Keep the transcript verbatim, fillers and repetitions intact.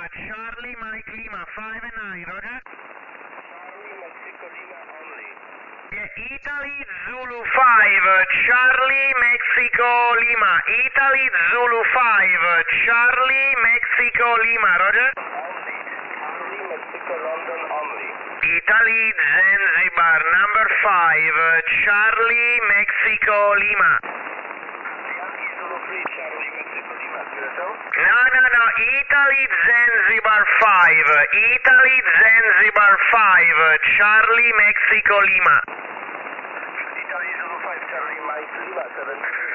Charlie, Mike Lima, five and nine, roger. Charlie, Mexico Lima only. Yeah, Italy, Zulu five, Charlie, Mexico Lima. Italy, Zulu five, Charlie, Mexico Lima, roger. Only. Charlie, Mexico London only. Italy, Zanzibar, number five, Charlie, Mexico Lima. Yankee Zulu three, Charlie, Mexico Lima, Curacao. No, no, no, Italy, Zanzibar five, Italy, Zanzibar five, Charlie, Mexico Lima. Italy Zulu five, Charlie, Mike Lima seven.